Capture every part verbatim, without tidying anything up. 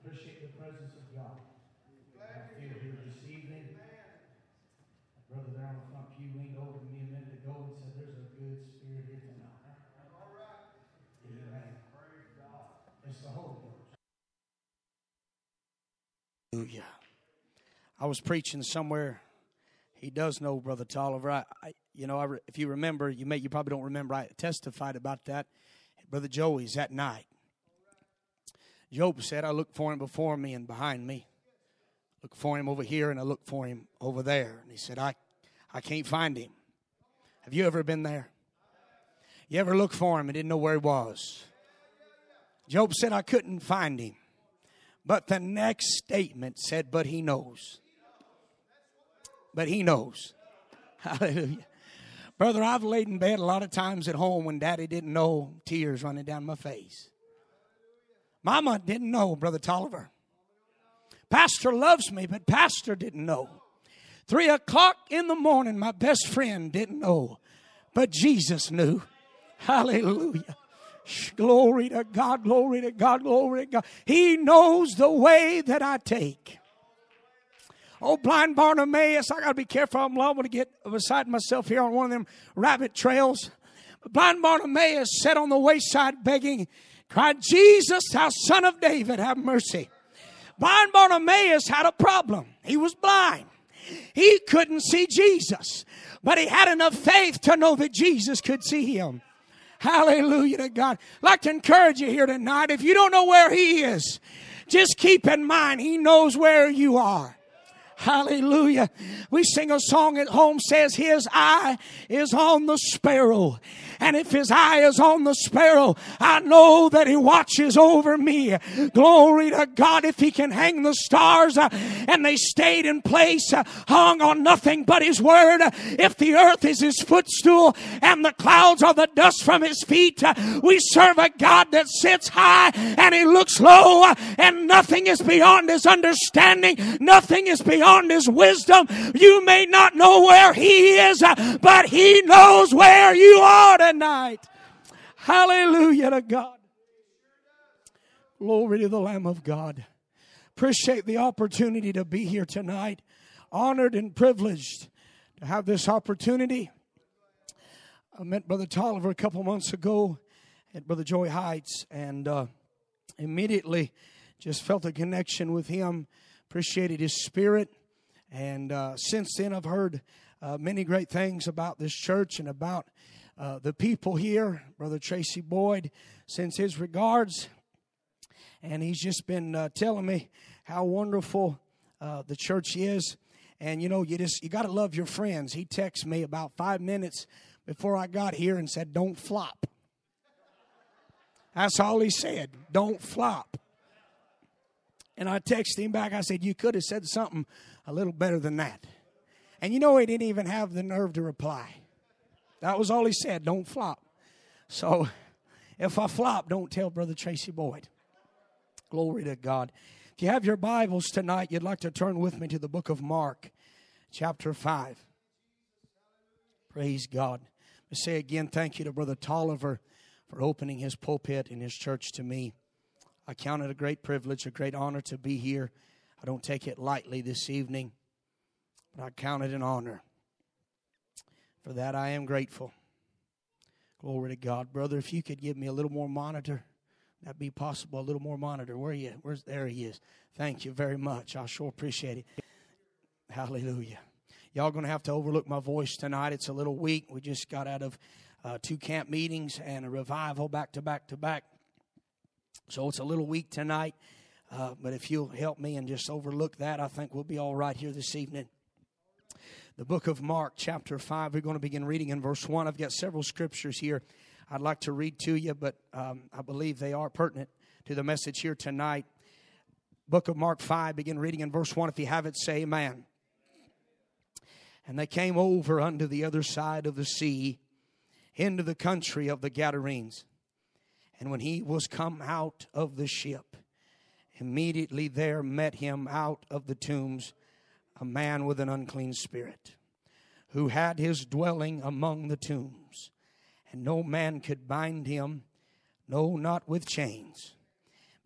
Appreciate the presence of God. I feel here this evening. Brother there on the front pew leaned over to me a minute ago and said, "There's a good spirit here tonight." All right. Amen. Praise God. It's the Holy Ghost. Hallelujah. I was preaching somewhere. He does know, Brother Tolliver. I, I, you know, I re, if you remember, you may, you probably don't remember. I testified about that. Brother Joey's that night. Job said, "I look for him before me and behind me. Look for him over here and I look for him over there." And he said, I, I can't find him. Have you ever been there? You ever looked for him and didn't know where he was? Job said, "I couldn't find him." But the next statement said, "But he knows." But he knows. Hallelujah. Brother, I've laid in bed a lot of times at home when Daddy didn't know, tears running down my face. Mama didn't know, Brother Tolliver. Pastor loves me, but Pastor didn't know. Three o'clock in the morning, my best friend didn't know, but Jesus knew. Hallelujah. Glory to God, glory to God, glory to God. He knows the way that I take. Oh, blind Bartimaeus, I got to be careful. I'm liable to get beside myself here on one of them rabbit trails. Blind Bartimaeus sat on the wayside begging, cried, "Jesus, thou son of David, have mercy." Blind Bartimaeus had a problem. He was blind. He couldn't see Jesus, but he had enough faith to know that Jesus could see him. Hallelujah to God. I'd like to encourage you here tonight. If you don't know where he is, just keep in mind he knows where you are. Hallelujah. We sing a song at home says his eye is on the sparrow. And if his eye is on the sparrow, I know that he watches over me. Glory to God. If he can hang the stars uh, and they stayed in place, uh, hung on nothing but his word. Uh, if the earth is his footstool and the clouds are the dust from his feet, uh, we serve a God that sits high and he looks low, uh, and nothing is beyond his understanding. Nothing is beyond his wisdom. You may not know where he is, uh, but he knows where you are tonight. Hallelujah to God. Glory to the Lamb of God. Appreciate the opportunity to be here tonight. Honored and privileged to have this opportunity. I met Brother Tolliver a couple months ago at Brother Joey Heights, and uh, immediately just felt a connection with him. Appreciated his spirit. And uh, since then I've heard uh, many great things about this church and about uh, the people here. Brother Tracy Boyd sends his regards. And he's just been uh, telling me how wonderful uh, the church is. And, you know, you just you got to love your friends. He texted me about five minutes before I got here and said, "Don't flop." That's all he said. Don't flop. And I texted him back. I said, "You could have said something a little better than that." And you know, he didn't even have the nerve to reply. That was all he said. Don't flop. So if I flop, don't tell Brother Tracy Boyd. Glory to God. If you have your Bibles tonight, you'd like to turn with me to the book of Mark, chapter five. Praise God. I say again, thank you to Brother Tolliver for opening his pulpit in his church to me. I count it a great privilege, a great honor to be here. I don't take it lightly this evening, but I count it an honor. For that I am grateful. Glory to God. Brother, if you could give me a little more monitor, that'd be possible. A little more monitor. Where are you? Where's, there he is. Thank you very much. I sure appreciate it. Hallelujah. Y'all going to have to overlook my voice tonight. It's a little weak. We just got out of uh, two camp meetings and a revival back to back to back. So it's a little weak tonight. Uh, but if you'll help me and just overlook that, I think we'll be all right here this evening. The book of Mark, chapter five, we're going to begin reading in verse one. I've got several scriptures here I'd like to read to you, but um, I believe they are pertinent to the message here tonight. Book of Mark five, begin reading in verse one. If you have it, say amen. And they came over unto the other side of the sea, into the country of the Gadarenes. And when he was come out of the ship, immediately there met him out of the tombs a man with an unclean spirit, who had his dwelling among the tombs. And no man could bind him, no, not with chains,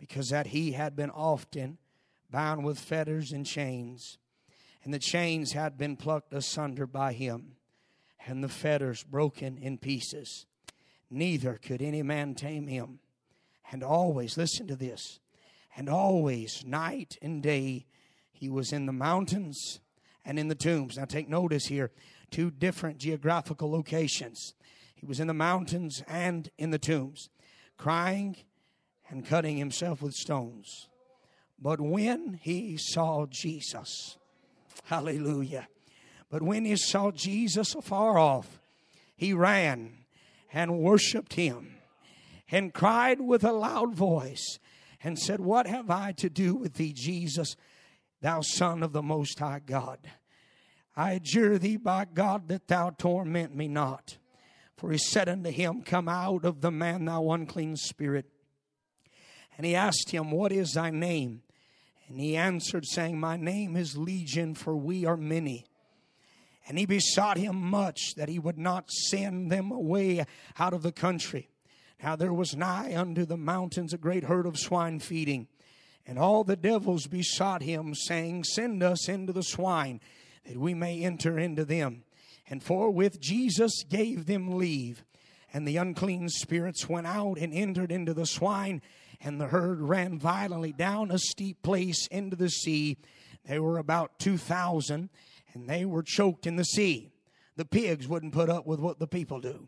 because that he had been often bound with fetters and chains, and the chains had been plucked asunder by him, and the fetters broken in pieces. Neither could any man tame him. And always, listen to this, and always, night and day, he was in the mountains and in the tombs. Now take notice here, two different geographical locations. He was in the mountains and in the tombs, crying and cutting himself with stones. But when he saw Jesus, hallelujah, but when he saw Jesus afar off, he ran and worshiped him and cried with a loud voice and said, what have I to do with thee, Jesus, thou Son of the Most High God? I adjure thee by God that thou torment me not. For he said unto him, come out of the man, thou unclean spirit. And he asked him, what is thy name? And he answered, saying, my name is Legion, for we are many. And he besought him much that he would not send them away out of the country. Now there was nigh unto the mountains a great herd of swine feeding. And all the devils besought him, saying, send us into the swine, that we may enter into them. And forthwith Jesus gave them leave. And the unclean spirits went out and entered into the swine. And the herd ran violently down a steep place into the sea. They were about two thousand, and they were choked in the sea. The pigs wouldn't put up with what the people do.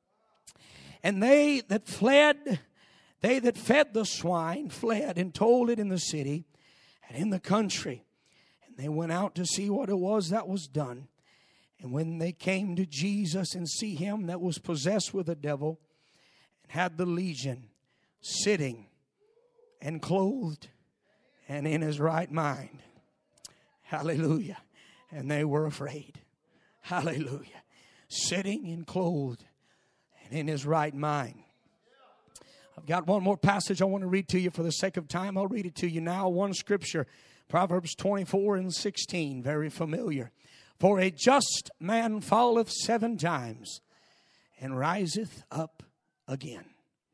And they that fled, they that fed the swine, fled and told it in the city and in the country. And they went out to see what it was that was done. And when they came to Jesus and see him that was possessed with a devil and had the legion, sitting and clothed and in his right mind. Hallelujah. And they were afraid. Hallelujah. Sitting and clothed and in his right mind. I've got one more passage I want to read to you for the sake of time. I'll read it to you now. One scripture, Proverbs twenty-four and sixteen, very familiar. For a just man falleth seven times and riseth up again.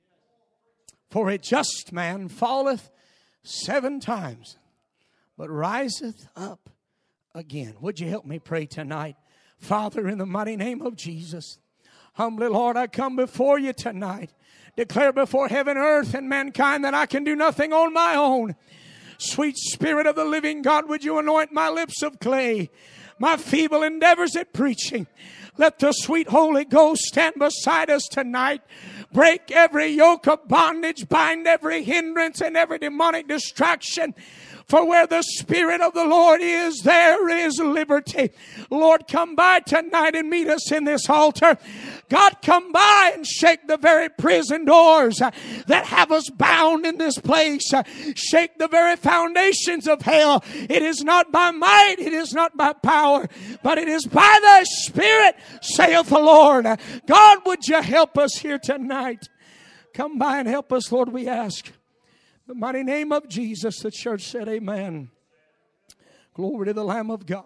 For a just man falleth seven times, but riseth up again. Would you help me pray tonight? Father, in the mighty name of Jesus, humbly, Lord, I come before you tonight. Declare before heaven, earth, and mankind that I can do nothing on my own. Sweet Spirit of the living God, would you anoint my lips of clay, my feeble endeavors at preaching. Let the sweet Holy Ghost stand beside us tonight. Break every yoke of bondage, bind every hindrance and every demonic distraction. For where the Spirit of the Lord is, there is liberty. Lord, come by tonight and meet us in this altar. God, come by and shake the very prison doors that have us bound in this place. Shake the very foundations of hell. It is not by might, it is not by power, but it is by thy Spirit, saith the Lord. God, would you help us here tonight? Come by and help us, Lord, we ask. In the mighty name of Jesus, the church said amen. Glory to the Lamb of God.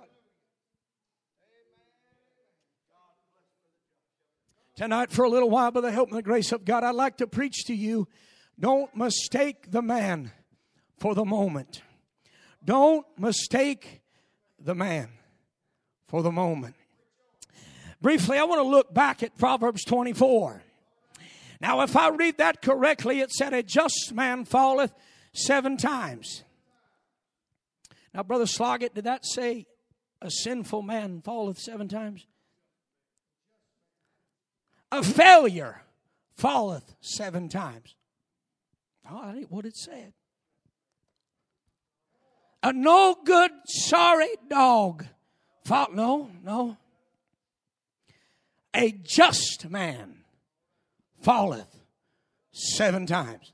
Tonight, for a little while, by the help and the grace of God, I'd like to preach to you, don't mistake the man for the moment. Don't mistake the man for the moment. Briefly, I want to look back at Proverbs twenty-four. Now, if I read that correctly, it said, a just man falleth seven times. Now, Brother Sloggett, did that say a sinful man falleth seven times? A failure falleth seven times. Oh, that ain't what it said. A no good, sorry dog fall. No, no. A just man falleth seven times.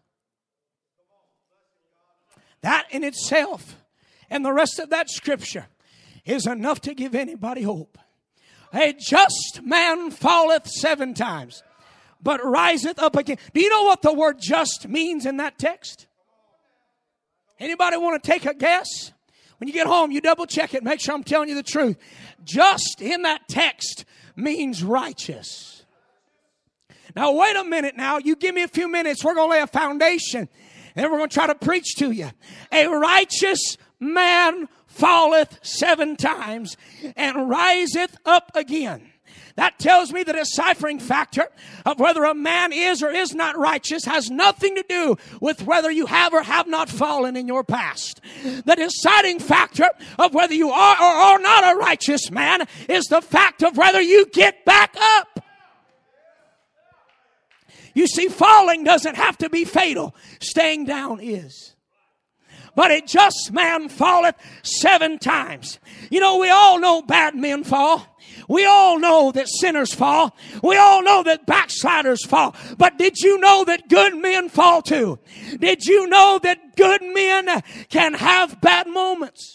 That in itself and the rest of that scripture is enough to give anybody hope. A just man falleth seven times, but riseth up again. Do you know what the word just means in that text? Anybody want to take a guess? When you get home, you double check it. Make sure I'm telling you the truth. Just in that text means righteous. Now, wait a minute now. You give me a few minutes. We're going to lay a foundation. And we're going to try to preach to you. A righteous man falleth seven times and riseth up again. That tells me the deciphering factor of whether a man is or is not righteous has nothing to do with whether you have or have not fallen in your past. The deciding factor of whether you are or are not a righteous man is the fact of whether you get back up. You see, falling doesn't have to be fatal. Staying down is. But a just man falleth seven times. You know, we all know bad men fall. We all know that sinners fall. We all know that backsliders fall. But did you know that good men fall too? Did you know that good men can have bad moments?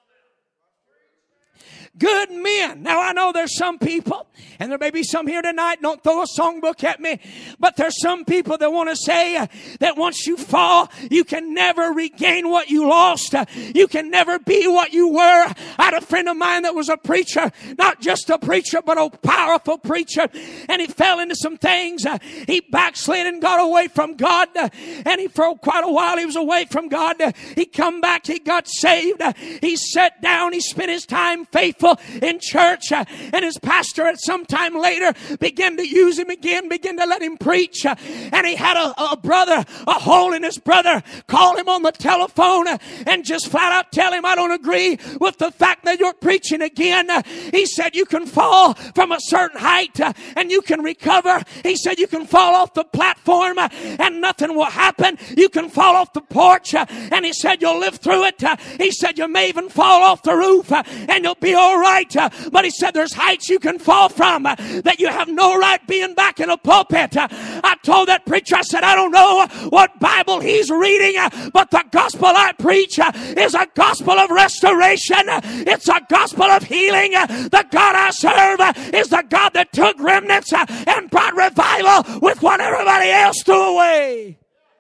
Good men. Now, I know there's some people, and there may be some here tonight, don't throw a songbook at me, but there's some people that want to say uh, that once you fall, you can never regain what you lost. Uh, you can never be what you were. I had a friend of mine that was a preacher, not just a preacher, but a powerful preacher, and he fell into some things. Uh, he backslid and got away from God, uh, and he for quite a while he was away from God. Uh, he come back, he got saved. Uh, he sat down, he spent his time faithful in church, uh, and his pastor at some time later began to use him again, began to let him preach, uh, and he had a, a brother, a holiness brother, call him on the telephone uh, and just flat out tell him, I don't agree with the fact that you're preaching again. Uh, he said you can fall from a certain height uh, and you can recover. He said you can fall off the platform uh, and nothing will happen. You can fall off the porch uh, and he said you'll live through it. Uh, he said you may even fall off the roof uh, and you'll be all right. Uh, but he said there's heights you can fall from uh, that you have no right being back in a pulpit. Uh, I told that preacher, I said, I don't know what Bible he's reading, uh, but the gospel I preach uh, is a gospel of restoration. Uh, it's a gospel of healing. Uh, the God I serve uh, is the God that took remnants uh, and brought revival with what everybody else threw away.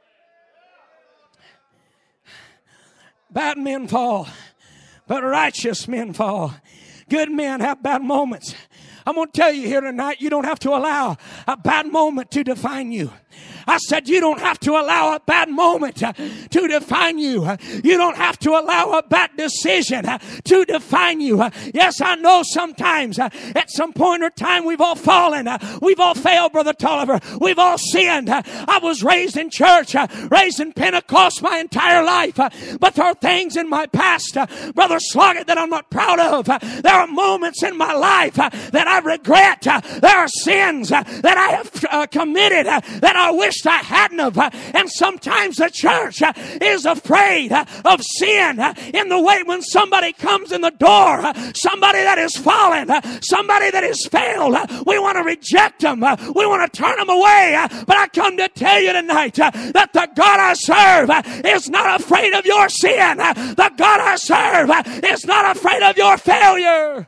Bad men fall, but righteous men fall. Good men have bad moments. I'm going to tell you here tonight, you don't have to allow a bad moment to define you. I said you don't have to allow a bad moment uh, to define you. Uh, you don't have to allow a bad decision uh, to define you. Uh, yes, I know sometimes uh, at some point or time we've all fallen. Uh, we've all failed, Brother Tolliver. We've all sinned. Uh, I was raised in church, uh, raised in Pentecost my entire life. Uh, but there are things in my past, uh, Brother Sloggett, that I'm not proud of. Uh, there are moments in my life uh, that I regret. Uh, there are sins uh, that I have uh, committed uh, that I wish I hadn't have. Uh, and sometimes the church uh, is afraid uh, of sin uh, in the way when somebody comes in the door, uh, somebody that has fallen, uh, somebody that has failed, uh, we want to reject them. Uh, we want to turn them away. Uh, but I come to tell you tonight uh, that the God I serve uh, is not afraid of your sin. Uh, the God I serve uh, is not afraid of your failure.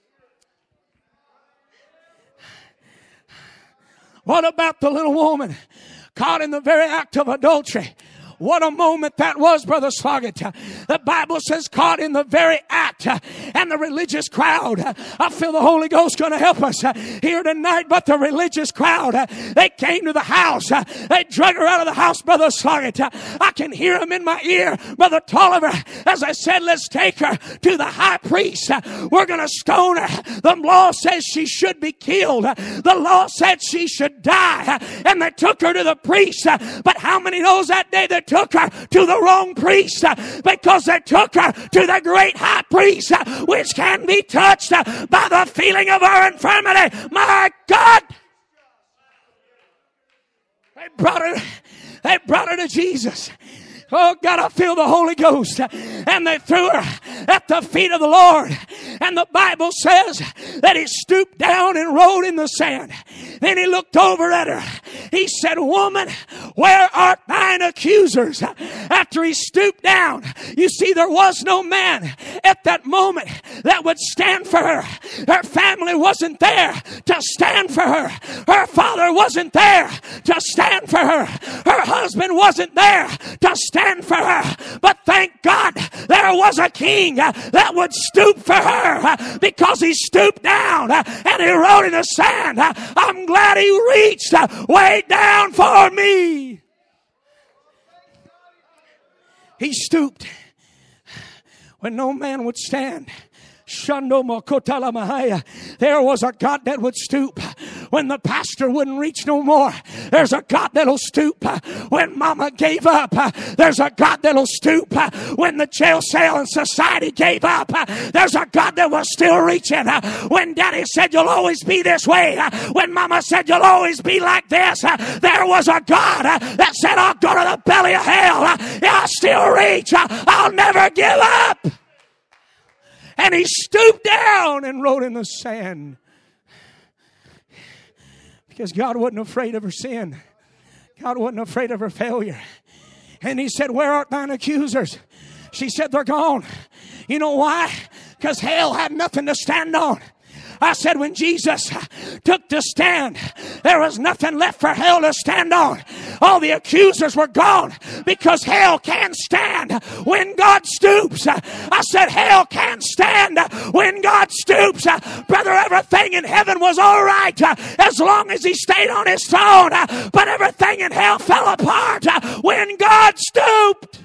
What about the little woman caught in the very act of adultery? What a moment that was, Brother Sloggett. The Bible says caught in the very act. And the religious crowd, I feel the Holy Ghost going to help us here tonight. But the religious crowd, they came to the house. They drug her out of the house, Brother Sloggett. I can hear them in my ear, Brother Tolliver. As I said, let's take her to the high priest. We're going to stone her. The law says she should be killed. The law said she should die. And they took her to the priest. But how many knows that day that took her to the wrong priest? Uh, because they took her to the great high priest, uh, which can be touched uh, by the feeling of her infirmity. My God! They brought her, they brought her to Jesus. Oh God, I feel the Holy Ghost. And they threw her at the feet of the Lord. And the Bible says that he stooped down and wrote in the sand. Then he looked over at her. He said, woman, where are thine accusers? After he stooped down, you see, there was no man at that moment that would stand for her. Her family wasn't there to stand for her. Her father wasn't there to stand for her. Her husband wasn't there to stand for her. But thank God there was a king that would stoop for her, because he stooped down and he wrote in the sand, I'm glad he reached way down for me. He stooped when no man would stand. There was a God that would stoop when the pastor wouldn't reach no more. There's a God that'll stoop when mama gave up. There's a God that'll stoop when the jail cell and society gave up. There's a God that was still reaching when daddy said you'll always be this way. When mama said you'll always be like this. There was a God that said I'll go to the belly of hell. I'll still reach. I'll never give up. And he stooped down and wrote in the sand. Because God wasn't afraid of her sin. God wasn't afraid of her failure. And he said, where art thine accusers? She said, they're gone. You know why? Because hell had nothing to stand on. I said when Jesus took the stand, there was nothing left for hell to stand on. All the accusers were gone because hell can stand when God stoops. I said hell can stand when God stoops. Brother, everything in heaven was all right as long as he stayed on his throne. But everything in hell fell apart when God stooped.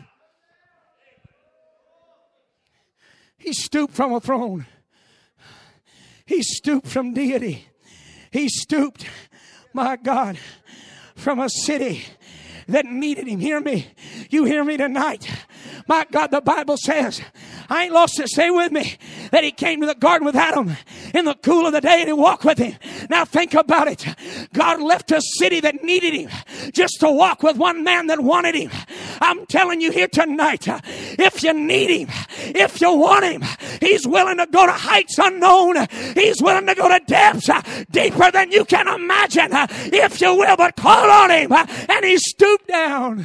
He stooped from a throne. He stooped from deity. He stooped, my God, from a city that needed him. Hear me. You hear me tonight. My God, the Bible says, I ain't lost it. Stay with me. That he came to the garden with Adam in the cool of the day and he walked with him. Now think about it. God left a city that needed him just to walk with one man that wanted him. I'm telling you here tonight, if you need him, if you want him, he's willing to go to heights unknown. He's willing to go to depths deeper than you can imagine, if you will, but call on him. And he stooped down.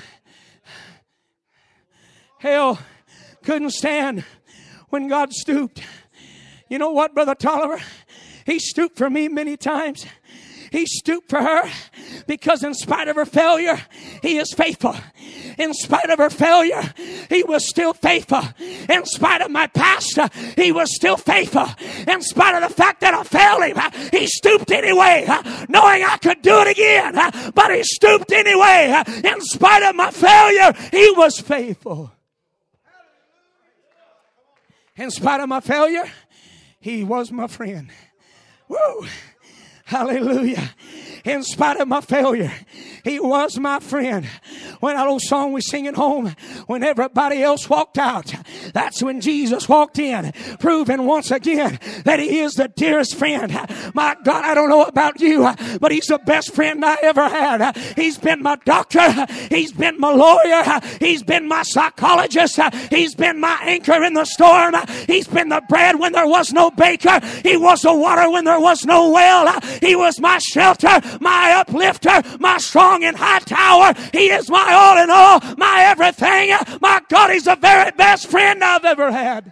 Hell couldn't stand when God stooped. You know what, Brother Tolliver? He stooped for me many times. He stooped for her because in spite of her failure, he is faithful. In spite of her failure, he was still faithful. In spite of my past, he was still faithful. In spite of the fact that I failed him, he stooped anyway, knowing I could do it again. But he stooped anyway. In spite of my failure, he was faithful. In spite of my failure, he was my friend. Woo! Hallelujah. In spite of my failure, he was my friend. When that old song we sing at home, when everybody else walked out, that's when Jesus walked in, proving once again that he is the dearest friend. My God, I don't know about you, but he's the best friend I ever had. He's been my doctor. He's been my lawyer. He's been my psychologist. He's been my anchor in the storm. He's been the bread when there was no baker. He was the water when there was no well. He was my shelter, my uplifter, my strong and high tower. He is my all in all, my everything. My God, he's the very best friend I've ever had.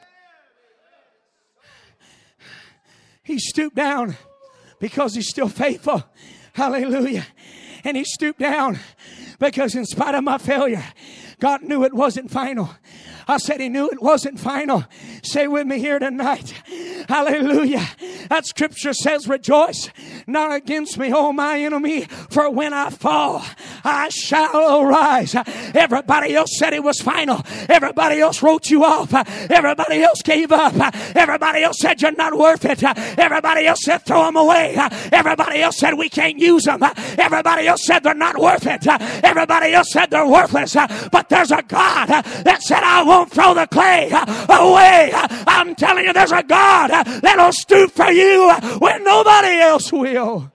He stooped down because he's still faithful. Hallelujah. And he stooped down because in spite of my failure, God knew it wasn't final. I said he knew it wasn't final. Say with me here tonight. Hallelujah. That scripture says, rejoice not against me, O my enemy, for when I fall, I shall arise. Everybody else said it was final. Everybody else wrote you off. Everybody else gave up. Everybody else said you're not worth it. Everybody else said throw them away. Everybody else said we can't use them. Everybody else said they're not worth it. Everybody else said they're worthless. But there's a God that said I won't throw the clay away. I'm telling you, there's a God that'll stoop for you when nobody else will. In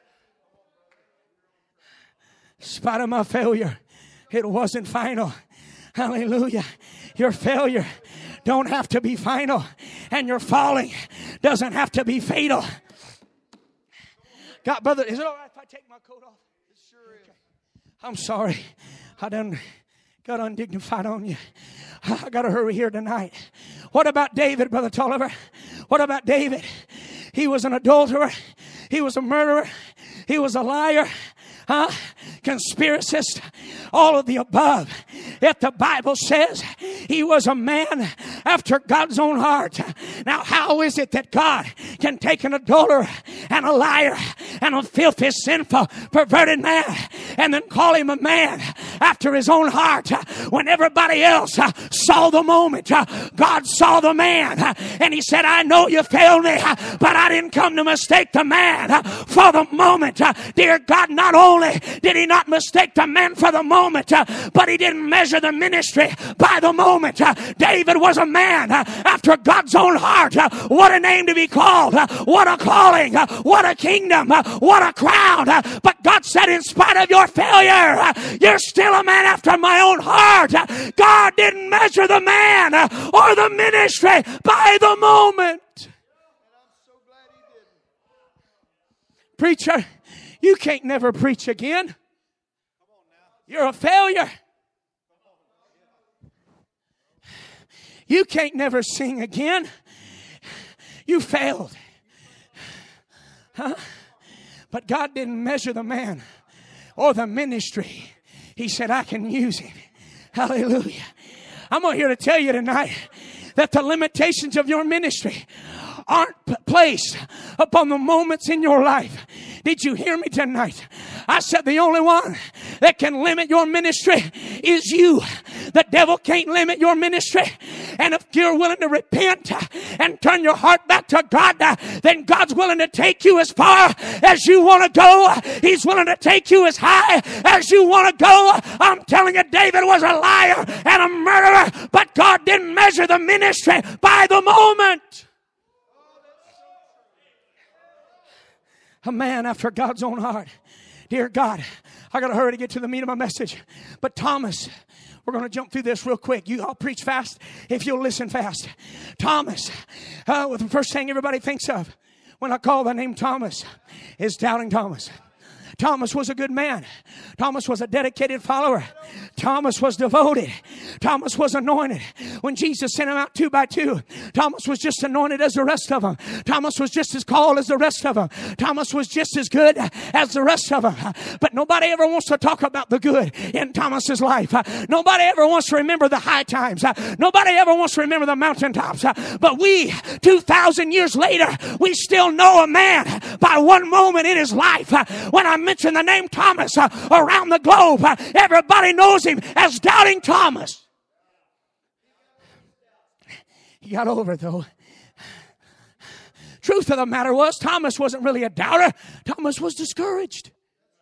spite of my failure, it wasn't final. Hallelujah. Your failure don't have to be final, and your falling doesn't have to be fatal. God, brother, is it all right if I take my coat off? It sure is. Okay. I'm sorry. I done got undignified on you. I got to hurry here tonight. What about David, Brother Tolliver? What about David? He was an adulterer. He was a murderer. He was a liar. Huh? Conspiracist. All of the above. Yet the Bible says he was a man after God's own heart. Now, how is it that God can take an adulterer and a liar and a filthy, sinful, perverted man and then call him a man after his own heart. When everybody else saw the moment, God saw the man, and he said, I know you failed me, but I didn't come to mistake the man for the moment. Dear God, not only did he not mistake the man for the moment, but he didn't measure the ministry by the moment. David was a man after God's own heart. What a name to be called. What a calling. What a kingdom. What a crown. But God said, in spite of your failure, you're still a man after my own heart. God didn't measure the man or the ministry by the moment. Preacher, you can't never preach again. You're a failure. You can't never sing again. You failed. Huh? But God didn't measure the man or the ministry. He said, I can use him. Hallelujah. I'm here to tell you tonight that the limitations of your ministry aren't placed upon the moments in your life. Did you hear me tonight? I said the only one that can limit your ministry is you. The devil can't limit your ministry. And if you're willing to repent and turn your heart back to God, then God's willing to take you as far as you want to go. He's willing to take you as high as you want to go. I'm telling you, David was a liar and a murderer, but God didn't measure the ministry by the moment. A man after God's own heart. Dear God, I got to hurry to get to the meat of my message. But Thomas, we're going to jump through this real quick. You all preach fast if you'll listen fast. Thomas, uh, well, the first thing everybody thinks of when I call the name Thomas is Doubting Thomas. Thomas was a good man. Thomas was a dedicated follower. Thomas was devoted. Thomas was anointed. When Jesus sent him out two by two, Thomas was just anointed as the rest of them. Thomas was just as called as the rest of them. Thomas was just as good as the rest of them. But nobody ever wants to talk about the good in Thomas's life. Nobody ever wants to remember the high times. Nobody ever wants to remember the mountaintops. But we, two thousand years later, we still know a man by one moment in his life. When I mention the name Thomas uh, around the globe, uh, everybody knows him as Doubting Thomas. He got over it though. Truth of the matter was, Thomas wasn't really a doubter. Thomas was discouraged.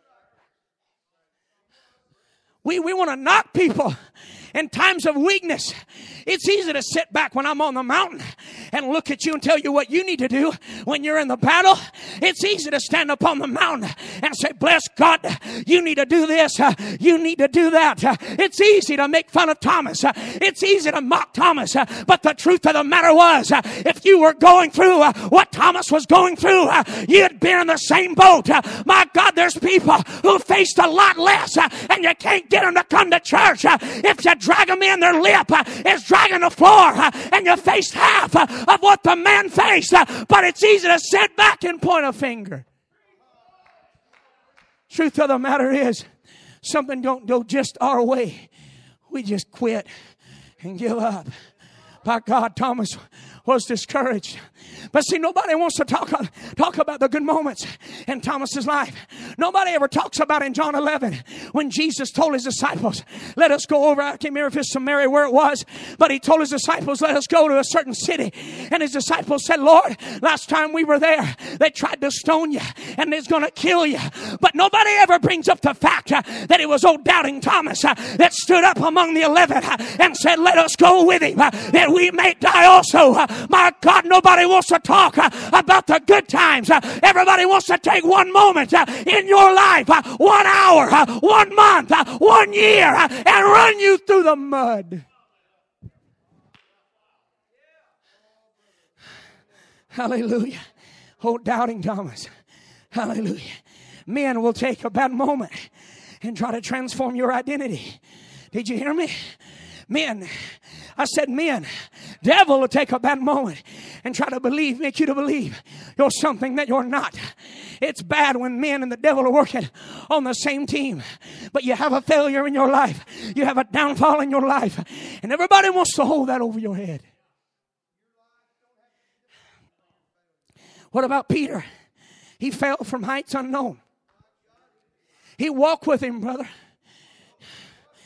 We, we want to knock people in times of weakness. It's easy to sit back when I'm on the mountain and look at you and tell you what you need to do when you're in the battle. It's easy to stand up on the mountain and say, bless God, you need to do this, uh, you need to do that. Uh, it's easy to make fun of Thomas. Uh, it's easy to mock Thomas. Uh, but the truth of the matter was, uh, if you were going through uh, what Thomas was going through, uh, you'd be in the same boat. Uh, my God, there's people who faced a lot less, uh, and you can't get them to come to church. Uh, if you drag them in, their lip uh, is dragging the floor, uh, and you faced half uh, of what the man faced. Uh, but it's easy to sit back and point a finger. Truth of the matter is, something don't go just our way. We just quit and give up. By God, Thomas was discouraged. But see, nobody wants to talk, talk about the good moments in Thomas's life. Nobody ever talks about in John eleven when Jesus told his disciples, let us go over, I can't remember if it's Samaria where it was, but he told his disciples, let us go to a certain city. And his disciples said, Lord, last time we were there, they tried to stone you and it's going to kill you. But nobody ever brings up the fact uh, that it was old Doubting Thomas uh, that stood up among the eleven uh, and said, let us go with him uh, that we may die also. Uh, my God, nobody wants to talk uh, about the good times. Uh, everybody wants to take one moment uh, in your life, uh, one hour, uh, one month, uh, one year, uh, and run you through the mud. Hallelujah. Oh, Doubting Thomas. Hallelujah. Men will take a bad moment and try to transform your identity. Did you hear me? Men. I said men. Devil will take a bad moment and try to believe, make you to believe you're something that you're not. It's bad when men and the devil are working on the same team. But you have a failure in your life. You have a downfall in your life. And everybody wants to hold that over your head. What about Peter? He fell from heights unknown. He walked with him, brother.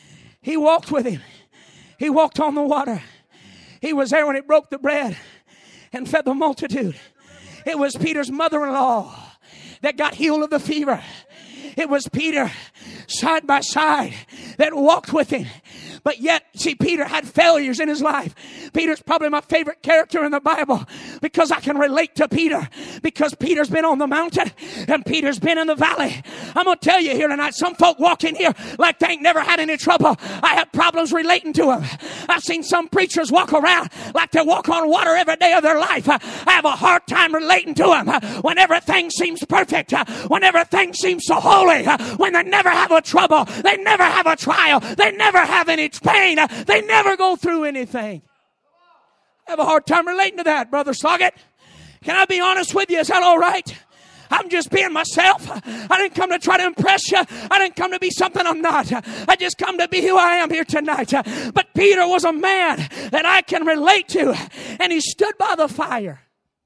He walked with him. He walked on the water. He was there when he broke the bread and fed the multitude. It was Peter's mother-in-law that got healed of the fever. It was Peter side by side that walked with him. But yet, see, Peter had failures in his life. Peter's probably my favorite character in the Bible because I can relate to Peter. Because Peter's been on the mountain and Peter's been in the valley. I'm going to tell you here tonight, some folk walk in here like they ain't never had any trouble. I have problems relating to them. I've seen some preachers walk around like they walk on water every day of their life. I have a hard time relating to them when everything seems perfect, when everything seems so holy, when they never have a trouble, they never have a trial, they never have any pain. They never go through anything. I have a hard time relating to that, Brother Sloggett. Can I be honest with you? Is that all right? I'm just being myself. I didn't come to try to impress you. I didn't come to be something I'm not. I just come to be who I am here tonight. But Peter was a man that I can relate to, and he stood by the fire.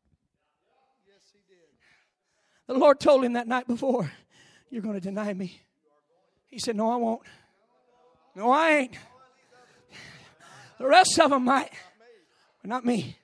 Yes, he did. The Lord told him that night before, "You're going to deny me." He said, "No, I won't. No, I ain't. The rest of them might, but not me."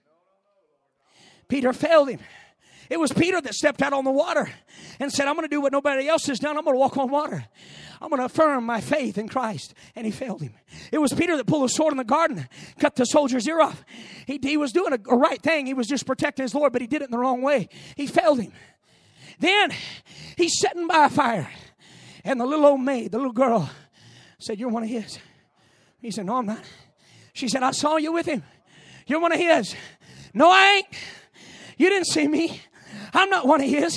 Peter failed him. It was Peter that stepped out on the water and said, "I'm going to do what nobody else has done. I'm going to walk on water. I'm going to affirm my faith in Christ." And he failed him. It was Peter that pulled a sword in the garden, cut the soldier's ear off. He, he was doing a, a right thing. He was just protecting his Lord, but he did it in the wrong way. He failed him. Then he's sitting by a fire, and the little old maid, the little girl, said, "You're one of his." He said, "No, I'm not." She said, "I saw you with him. You're one of his." "No, I ain't. You didn't see me. I'm not one of his."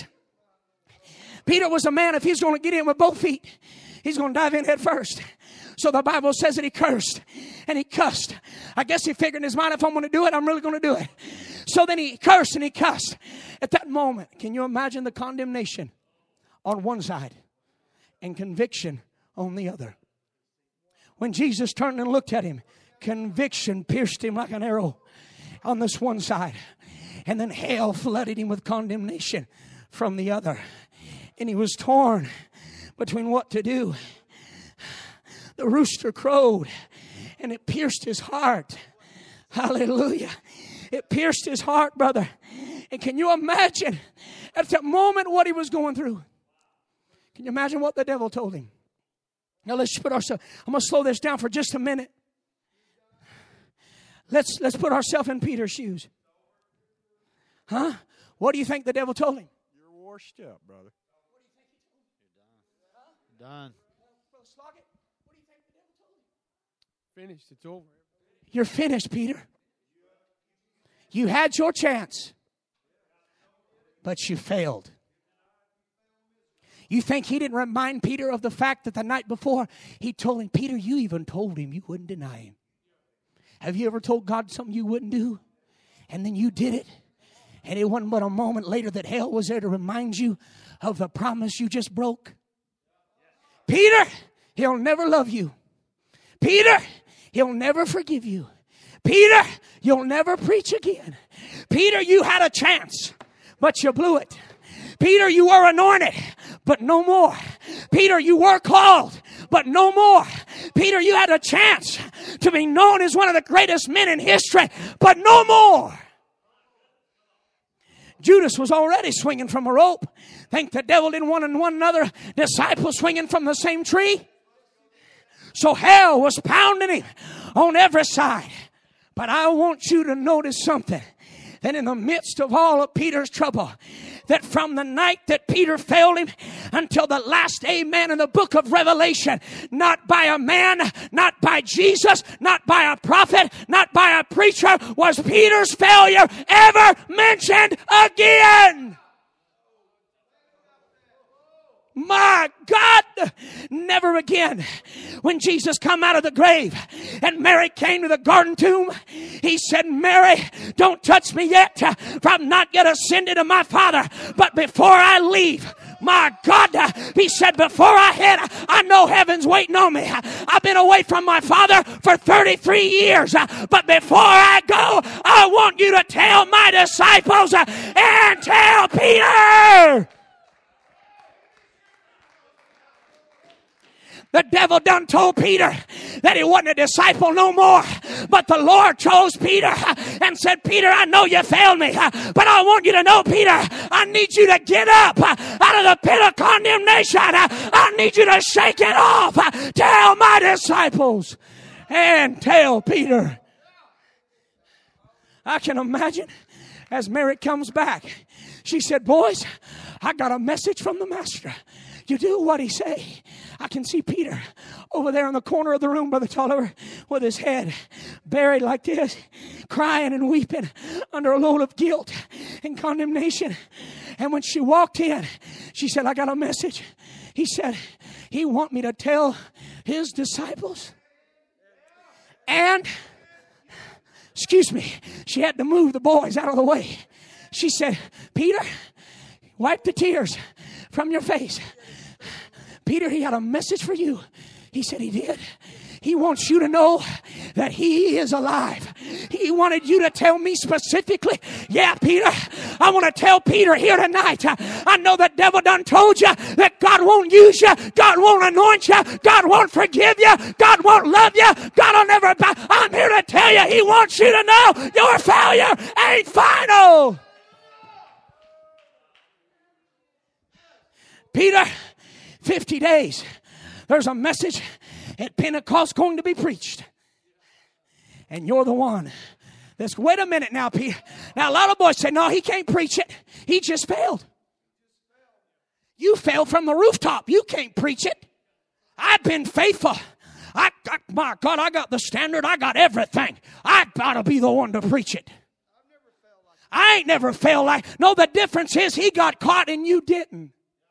Peter was a man, if he's going to get in with both feet, he's going to dive in head first. So the Bible says that he cursed and he cussed. I guess he figured in his mind, if I'm going to do it, I'm really going to do it. So then he cursed and he cussed. At that moment, can you imagine the condemnation on one side and conviction on the other? When Jesus turned and looked at him, conviction pierced him like an arrow on this one side. And then hell flooded him with condemnation from the other. And he was torn between what to do. The rooster crowed and it pierced his heart. Hallelujah. It pierced his heart, brother. And can you imagine at that moment what he was going through? Can you imagine what the devil told him? Now let's put ourselves, I'm going to slow this down for just a minute. Let's, let's put ourselves in Peter's shoes. Huh? What do you think the devil told him? You're washed up, brother. You're done. Done. What do you think the devil told him? Finished. It's over. You're finished, Peter. You had your chance, but you failed. You think he didn't remind Peter of the fact that the night before he told him, Peter, you even told him you wouldn't deny him. Have you ever told God something you wouldn't do? And then you did it. And it wasn't but a moment later that hell was there to remind you of the promise you just broke. Peter, he'll never love you. Peter, he'll never forgive you. Peter, you'll never preach again. Peter, you had a chance, but you blew it. Peter, you were anointed, but no more. Peter, you were called, but no more. Peter, you had a chance to be known as one of the greatest men in history, but no more. Judas was already swinging from a rope. Think the devil didn't want one another disciple swinging from the same tree? So hell was pounding him on every side. But I want you to notice something. That in the midst of all of Peter's trouble, that from the night that Peter failed him until the last amen in the book of Revelation, not by a man, not by Jesus, not by a prophet, not by a preacher, was Peter's failure ever mentioned again. My God, never again. When Jesus come out of the grave and Mary came to the garden tomb, he said, Mary, don't touch me yet, for I'm not yet ascended to my Father. But before I leave, my God, he said, before I head, I know heaven's waiting on me. I've been away from my Father for thirty-three years. But before I go, I want you to tell my disciples and tell Peter The devil done told Peter that he wasn't a disciple no more. But the Lord chose Peter and said, Peter, I know you failed me, but I want you to know, Peter, I need you to get up out of the pit of condemnation. I need you to shake it off. Tell my disciples and tell Peter. I can imagine as Mary comes back, she said, boys, I got a message from the master. You do what he say. I can see Peter over there in the corner of the room, Brother Tolliver, with his head buried like this, crying and weeping under a load of guilt and condemnation. And when she walked in, she said, I got a message. He said, he want me to tell his disciples. And, excuse me, she had to move the boys out of the way. She said, Peter, wipe the tears from your face. Peter, he had a message for you. He said he did. He wants you to know that he is alive. He wanted you to tell me specifically, yeah, Peter, I want to tell Peter here tonight. I know the devil done told you that God won't use you. God won't anoint you. God won't forgive you. God won't love you. God will never buy. I'm here to tell you, he wants you to know your failure ain't final. Peter, fifty days. There's a message at Pentecost going to be preached. And you're the one that's, wait a minute now, Peter. Now, a lot of boys say, no, he can't preach it. He just failed. You fell from the rooftop. You can't preach it. I've been faithful. I, I, my God, I got the standard. I got everything. I've got to be the one to preach it. I ain't never failed like, no, the difference is he got caught and you didn't.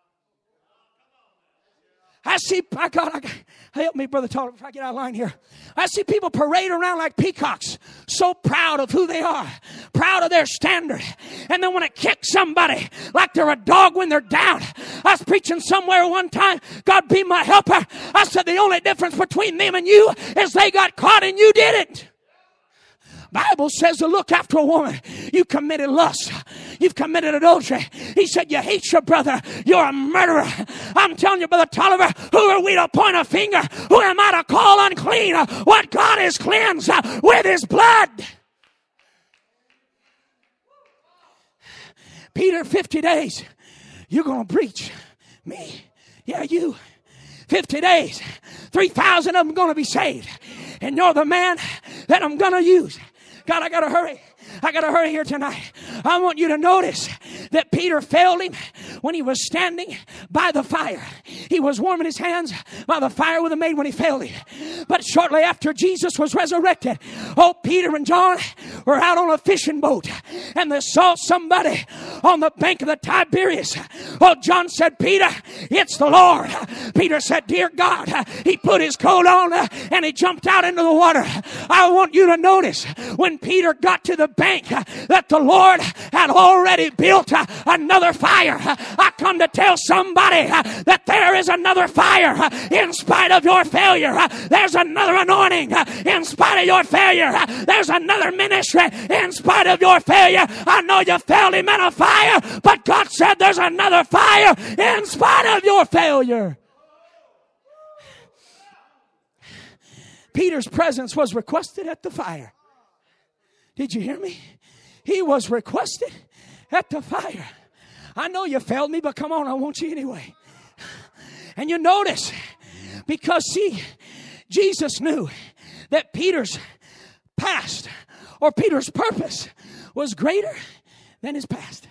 I see, I got, I got, help me, Brother Todd, if I get out of line here. I see people parade around like peacocks, so proud of who they are, proud of their standard. And then when it kicks somebody like they're a dog when they're down. I was preaching somewhere one time, God be my helper. I said the only difference between them and you is they got caught and you didn't. Bible says to look after a woman. You committed lust. You've committed adultery. He said you hate your brother. You're a murderer. I'm telling you, Brother Tolliver, who are we to point a finger? Who am I to call unclean? What God has cleansed with his blood. Peter, fifty days. You're going to preach. Me? Yeah, you. fifty days. three thousand of them going to be saved. And you're the man that I'm going to use. God, I got to hurry. I got to hurry here tonight. I want you to notice that Peter failed him when he was standing by the fire. He was warming his hands by the fire with a maid when he failed him. But shortly after Jesus was resurrected, oh, Peter and John were out on a fishing boat and they saw somebody on the bank of the Tiberias. Oh, John said, Peter, it's the Lord. Peter said, dear God. He put his coat on and he jumped out into the water. I want you to notice when Peter got to the bank that the Lord had already built another fire. I come to tell somebody that there is another fire in spite of your failure. There's another anointing in spite of your failure. There's another ministry in spite of your failure. I know you failed him in a fire, but God said there's another fire in spite of your failure. Peter's presence was requested at the fire. Did you hear me? He was requested at the fire. I know you failed me, but come on, I want you anyway. And you notice, because see, Jesus knew that Peter's past or Peter's purpose was greater than his past.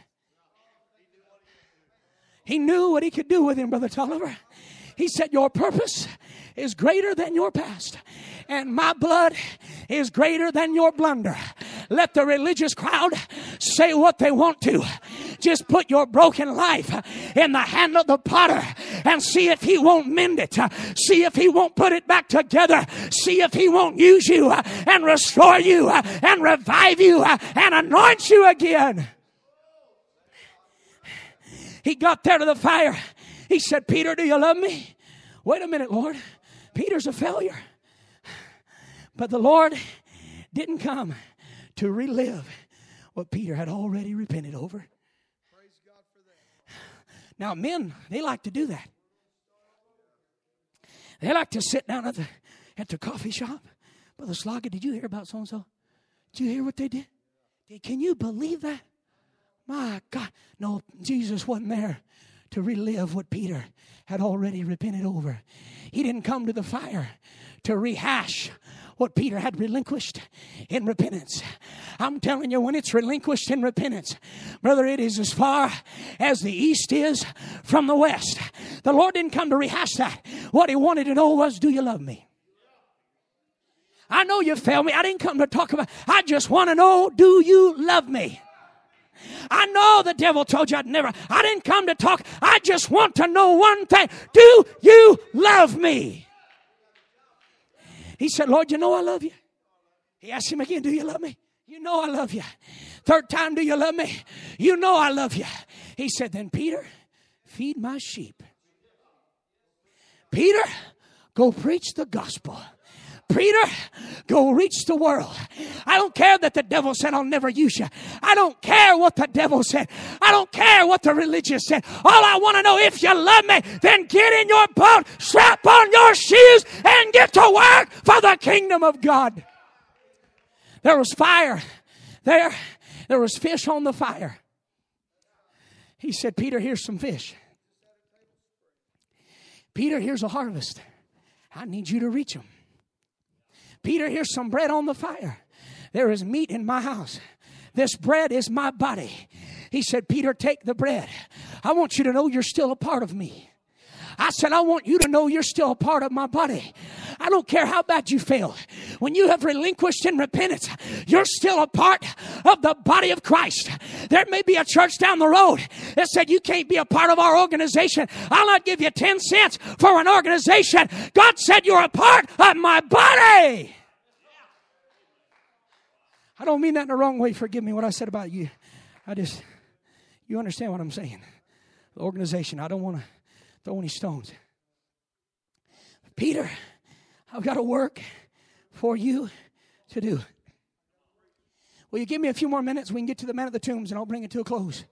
He knew what he could do with him, Brother Tolliver. He said, your purpose is greater than your past. And my blood is greater than your blunder. Let the religious crowd say what they want to. Just put your broken life in the hand of the potter and see if he won't mend it. See if he won't put it back together. See if he won't use you and restore you and revive you and anoint you again. He got there to the fire. He said, Peter, do you love me? Wait a minute, Lord. Peter's a failure. But the Lord didn't come to relive what Peter had already repented over. Praise God for that. Now, men, they like to do that. They like to sit down at the at the coffee shop. Brother Sloggett, did you hear about so-and-so? Did you hear what they did? Can you believe that? My God. No, Jesus wasn't there to relive what Peter had already repented over. He didn't come to the fire to rehash what Peter had relinquished in repentance. I'm telling you, when it's relinquished in repentance, brother, it is as far as the east is from the west. The Lord didn't come to rehash that. What he wanted to know was, do you love me? I know you failed me. I didn't come to talk about, I just want to know, do you love me? I know the devil told you I'd never, I didn't come to talk. I just want to know one thing. Do you love me? He said, Lord, you know I love you. He asked him again, do you love me? You know I love you. Third time, do you love me? You know I love you. He said, then Peter, feed my sheep. Peter, go preach the gospel. Peter, go reach the world. I don't care that the devil said I'll never use you. I don't care what the devil said. I don't care what the religious said. All I want to know, if you love me, then get in your boat, strap on your shoes, and get to work for the kingdom of God. There was fire there. There was fish on the fire. He said, Peter, here's some fish. Peter, here's a harvest. I need you to reach them. Peter, here's some bread on the fire. There is meat in my house. This bread is my body. He said, Peter, take the bread. I want you to know you're still a part of me. I said, I want you to know you're still a part of my body. I don't care how bad you failed. When you have relinquished in repentance, you're still a part of the body of Christ. There may be a church down the road that said you can't be a part of our organization. I'll not give you ten cents for an organization. God said you're a part of my body. I don't mean that in the wrong way. Forgive me what I said about you. I just, you understand what I'm saying. The organization, I don't want to throw any stones. Peter, I've got a work for you to do. Will you give me a few more minutes? We can get to the man of the tombs and I'll bring it to a close.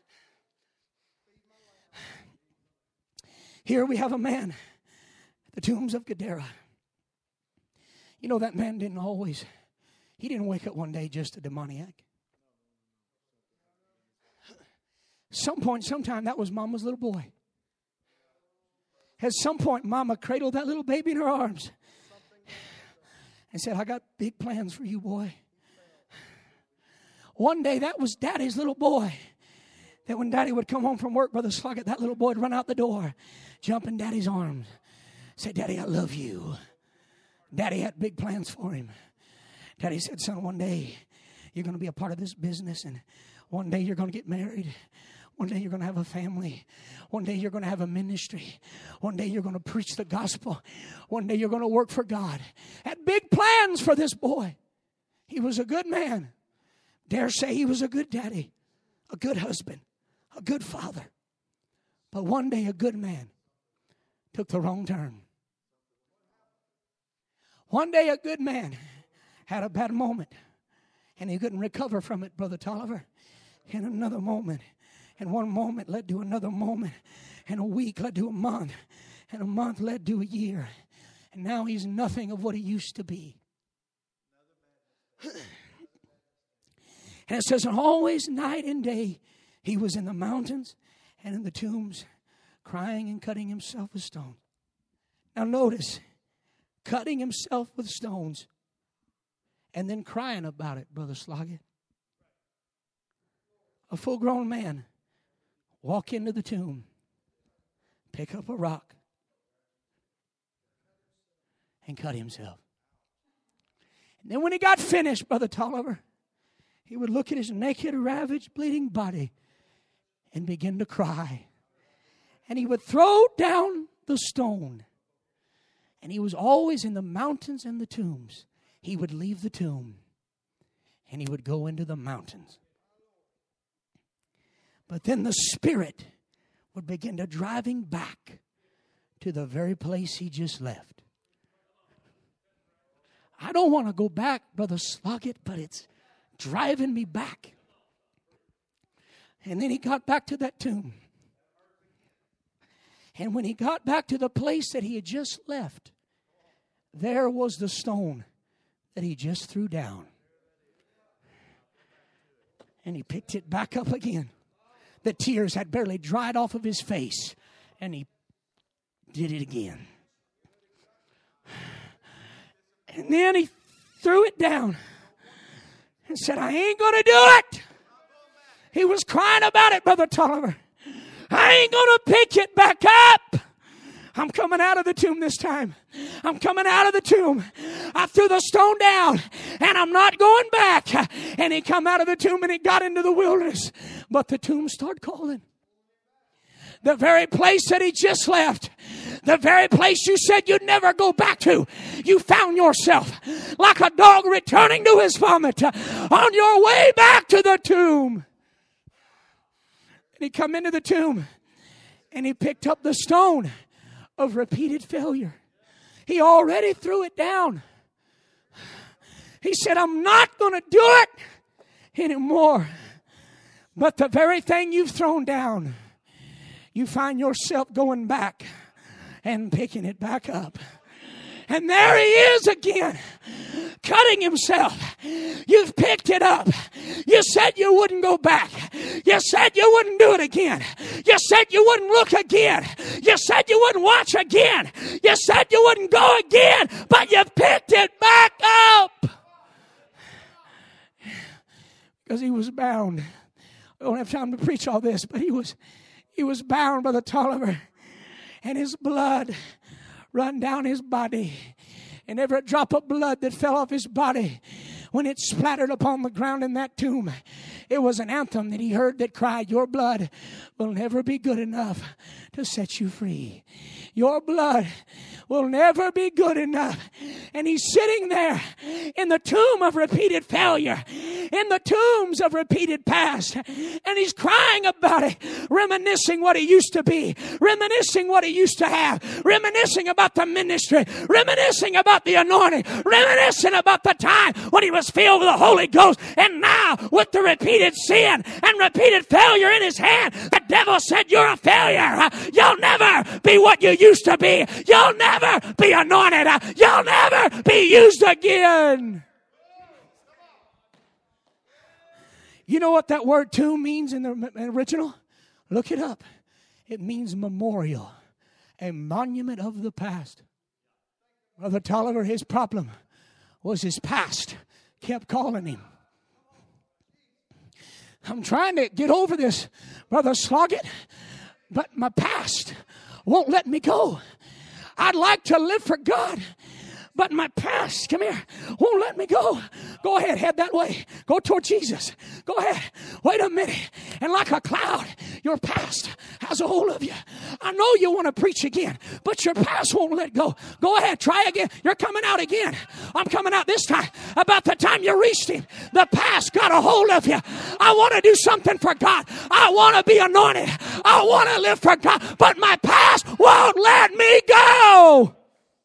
Here we have a man at the tombs of Gadara. You know, that man didn't always, he didn't wake up one day just a demoniac. Some point, sometime, that was Mama's little boy. At some point, Mama cradled that little baby in her arms and said, I got big plans for you, boy. One day, that was Daddy's little boy. That when Daddy would come home from work, Brother Sloggett, that little boy would run out the door, jump in Daddy's arms, say, Daddy, I love you. Daddy had big plans for him. Daddy said, son, one day you're going to be a part of this business, and one day you're going to get married. One day you're going to have a family. One day you're going to have a ministry. One day you're going to preach the gospel. One day you're going to work for God. Had big plans for this boy. He was a good man. Dare say he was a good daddy, a good husband, a good father. But one day a good man took the wrong turn. One day a good man had a bad moment, and he couldn't recover from it, Brother Tolliver. In another moment, and one moment led to another moment, and a week led to a month, and a month led to a year. And now he's nothing of what he used to be. And it says, and always night and day, he was in the mountains and in the tombs, crying and cutting himself with stones. Now notice, cutting himself with stones, and then crying about it, Brother Sloggett. A full-grown man walk into the tomb, pick up a rock, and cut himself. And then when he got finished, Brother Tolliver, he would look at his naked, ravaged, bleeding body and begin to cry. And he would throw down the stone. And he was always in the mountains and the tombs. He would leave the tomb and he would go into the mountains. But then the Spirit would begin to drive him back to the very place he just left. I don't want to go back, Brother Sloggett, but it's driving me back. And then he got back to that tomb. And when he got back to the place that he had just left, there was the stone that he just threw down. And he picked it back up again. The tears had barely dried off of his face. And he did it again. And then he threw it down and said, I ain't going to do it. He was crying about it, Brother Tolliver. I ain't going to pick it back up. I'm coming out of the tomb this time. I'm coming out of the tomb. I threw the stone down and I'm not going back. And he come out of the tomb and he got into the wilderness. But the tomb started calling. The very place that he just left. The very place you said you'd never go back to. You found yourself like a dog returning to his vomit on your way back to the tomb. And he come into the tomb and he picked up the stone of repeated failure. He already threw it down. He said, I'm not going to do it anymore. But the very thing you've thrown down, you find yourself going back and picking it back up. And there he is again, cutting himself. You've picked it up. You said you wouldn't go back. You said you wouldn't do it again. You said you wouldn't look again. You said you wouldn't watch again. You said you wouldn't go again. But you picked it back up. Because he was bound. I don't have time to preach all this, but he was, he was bound by the Tolliver. And his blood run down his body. And every drop of blood that fell off his body, when it splattered upon the ground in that tomb, it was an anthem that he heard that cried, your blood will never be good enough to set you free. Your blood will never be good enough. And he's sitting there in the tomb of repeated failure, in the tombs of repeated past, and he's crying about it, reminiscing what he used to be, reminiscing what he used to have, reminiscing about the ministry, reminiscing about the anointing, reminiscing about the time when he was filled with the Holy Ghost. And now, with the repeated sin and repeated failure in his hand, the devil said, you're a failure. You'll never be what you used to be. You'll never be anointed. You'll never be used again. You know what that word tomb means in the original? Look it up. It means memorial, a monument of the past. Brother Tolliver, his problem was his past kept calling him. I'm trying to get over this, Brother Sloggett, but my past won't let me go. I'd like to live for God, but my past, come here, won't let me go. Go ahead, head that way. Go toward Jesus. Go ahead. Wait a minute. And like a cloud, your past has a hold of you. I know you want to preach again, but your past won't let go. Go ahead, try again. You're coming out again. I'm coming out this time. About the time you reached him, the past got a hold of you. I want to do something for God. I want to be anointed. I want to live for God, but my past won't let me go.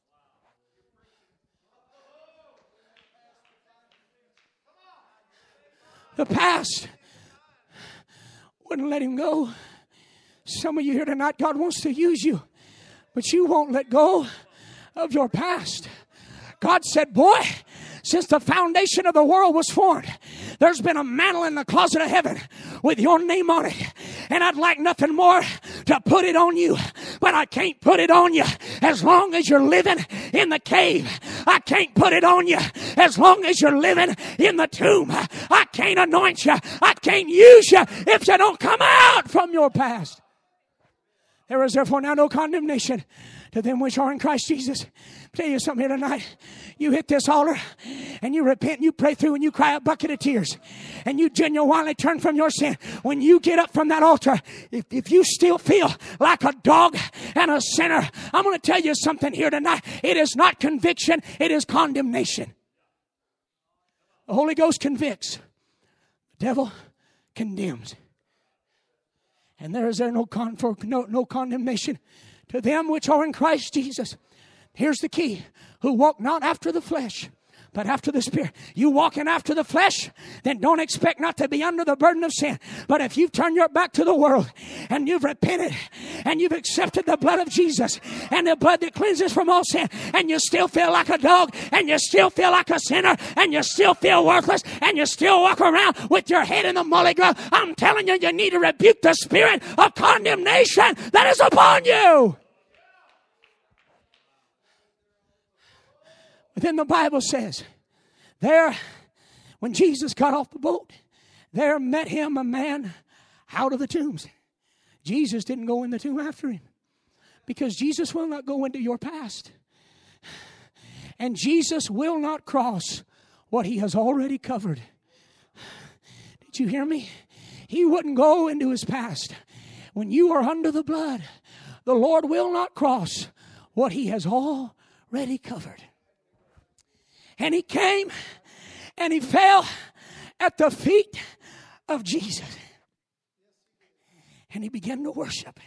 The past wouldn't let him go. Some of you here tonight, God wants to use you, but you won't let go of your past. God said, boy, since the foundation of the world was formed, there's been a mantle in the closet of heaven with your name on it. And I'd like nothing more to put it on you. But I can't put it on you as long as you're living in the cave. I can't put it on you as long as you're living in the tomb. I can't anoint you. I can't use you if you don't come out from your past. There is therefore now no condemnation to them which are in Christ Jesus. I'll tell you something here tonight. You hit this altar and you repent and you pray through and you cry a bucket of tears and you genuinely turn from your sin. When you get up from that altar, if, if you still feel like a dog and a sinner, I'm going to tell you something here tonight. It is not conviction. It is condemnation. The Holy Ghost convicts. The devil condemns. And there is there no, con, for, no, no condemnation to them which are in Christ Jesus. Here's the key. Who walk not after the flesh, but after the Spirit. You walking after the flesh, then don't expect not to be under the burden of sin. But if you've turned your back to the world and you've repented and you've accepted the blood of Jesus and the blood that cleanses from all sin, and you still feel like a dog and you still feel like a sinner and you still feel worthless and you still walk around with your head in the mully grove, I'm telling you, you need to rebuke the spirit of condemnation that is upon you. But then the Bible says, there, when Jesus got off the boat, there met him a man out of the tombs. Jesus didn't go in the tomb after him, because Jesus will not go into your past. And Jesus will not cross what he has already covered. Did you hear me? He wouldn't go into his past. When you are under the blood, the Lord will not cross what he has already covered. And he came and he fell at the feet of Jesus. And he began to worship.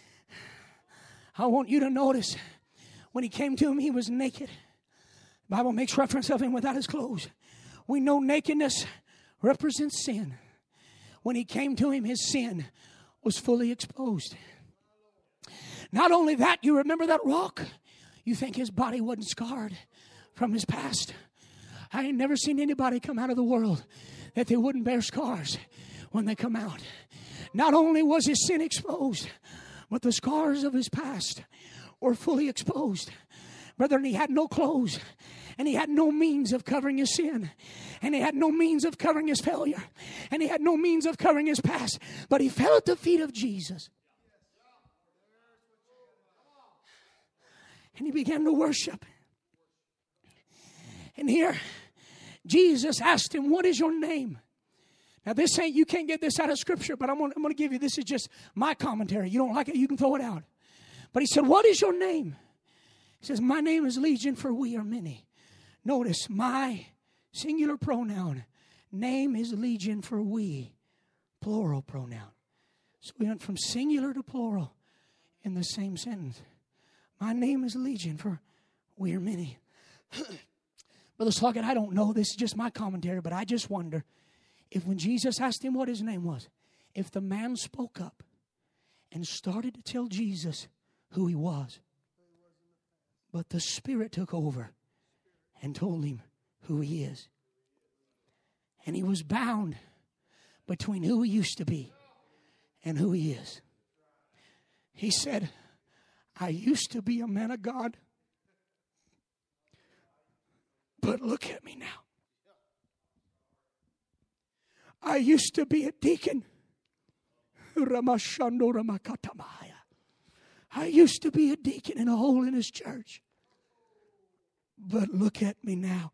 I want you to notice, when he came to him, he was naked. The Bible makes reference of him without his clothes. We know nakedness represents sin. When he came to him, his sin was fully exposed. Not only that, you remember that rock? You think his body wasn't scarred from his past. I ain't never seen anybody come out of the world that they wouldn't bear scars when they come out. Not only was his sin exposed, but the scars of his past were fully exposed. Brethren, he had no clothes, and he had no means of covering his sin, and he had no means of covering his failure, and he had no means of covering his past, but he fell at the feet of Jesus. And he began to worship. And here, Jesus asked him, what is your name? Now, this ain't, you can't get this out of Scripture, but I'm going I'm to give you, this is just my commentary. You don't like it, you can throw it out. But he said, what is your name? He says, my name is Legion, for we are many. Notice, my singular pronoun. Name is Legion, for we, plural pronoun. So we went from singular to plural in the same sentence. My name is Legion, for we are many. Brother Sloggett, I don't know. This is just my commentary, but I just wonder if when Jesus asked him what his name was, if the man spoke up and started to tell Jesus who he was, but the Spirit took over and told him who he is. And he was bound between who he used to be and who he is. He said, I used to be a man of God, but look at me now. I used to be a deacon. I used to be a deacon in a holiness church. But look at me now.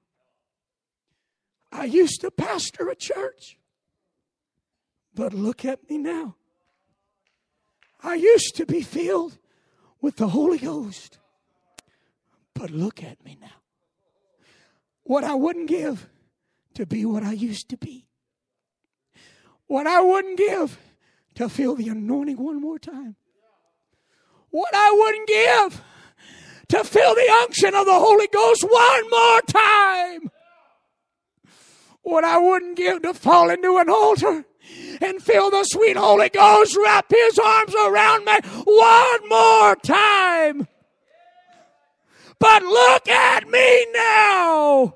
I used to pastor a church. But look at me now. I used to be filled with the Holy Ghost. But look at me now. What I wouldn't give to be what I used to be. What I wouldn't give to feel the anointing one more time. What I wouldn't give to feel the unction of the Holy Ghost one more time. What I wouldn't give to fall into an altar and feel the sweet Holy Ghost wrap his arms around me one more time. But look at me now.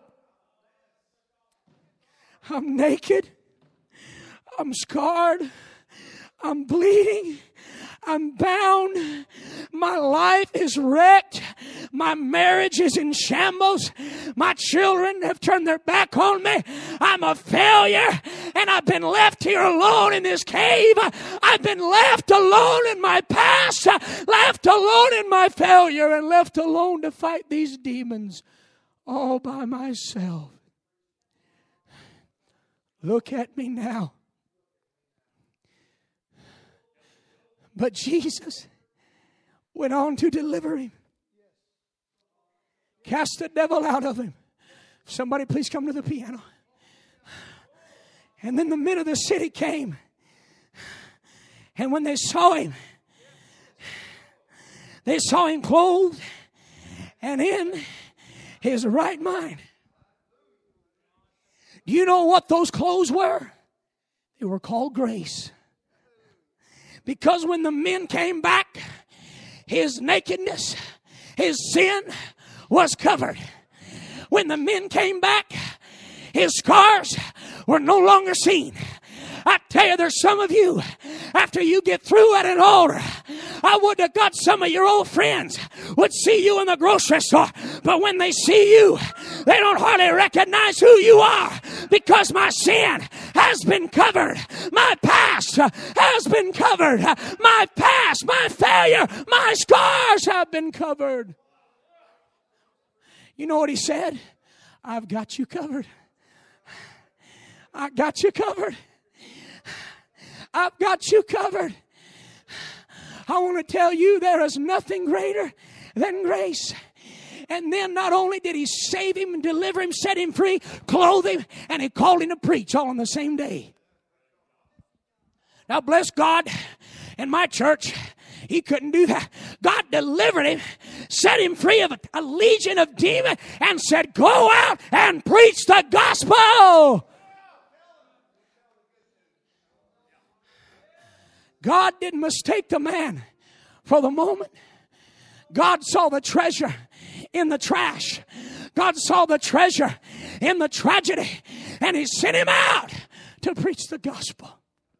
I'm naked. I'm scarred. I'm bleeding. I'm bound. My life is wrecked. My marriage is in shambles. My children have turned their back on me. I'm a failure. And I've been left here alone in this cave. I've been left alone in my past. Left alone in my failure. And left alone to fight these demons all by myself. Look at me now. But Jesus went on to deliver him. Cast the devil out of him. Somebody please come to the piano. And then the men of the city came. And when they saw him, they saw him clothed and in his right mind. Do you know what those clothes were? They were called grace. Because when the men came back, his nakedness, his sin was covered. When the men came back, his scars were no longer seen. I tell you, there's some of you, after you get through at an altar, I would have got some of your old friends would see you in the grocery store, but when they see you, they don't hardly recognize who you are, because my sin has been covered. My past has been covered. My past, my failure, my scars have been covered. You know what he said? I've got you covered. I got you covered. I've got you covered. I want to tell you, there is nothing greater than grace. And then not only did he save him and deliver him, set him free, clothe him, and he called him to preach all on the same day. Now bless God, in my church, he couldn't do that. God delivered him, set him free of a, a legion of demons, and said, go out and preach the gospel. God didn't mistake the man for the moment. God saw the treasure in the trash. God saw the treasure in the tragedy, and he sent him out to preach the gospel.